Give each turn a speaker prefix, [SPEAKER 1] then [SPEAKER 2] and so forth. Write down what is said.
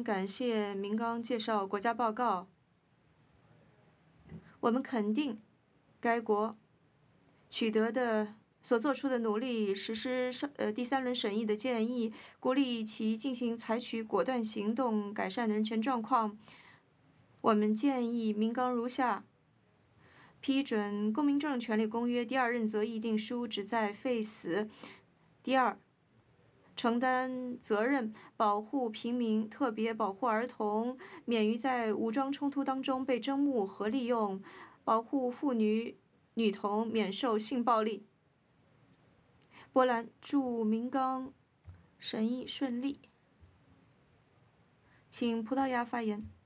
[SPEAKER 1] 兰感谢明刚介绍国家报告。我们肯定该国取得的所做出的努力，实施第三轮审议的建议，鼓励其采取果断行动，改善人权状况。我们建议明刚如下：批准《公民证权利公约》第二认责议定书，旨在废死。第二，承担责任，保护平民，特别保护儿童，免于在武装冲突当中被征募和利用，保护妇女、女童免受性暴力。波兰祝明刚审议顺利。请葡萄牙发言。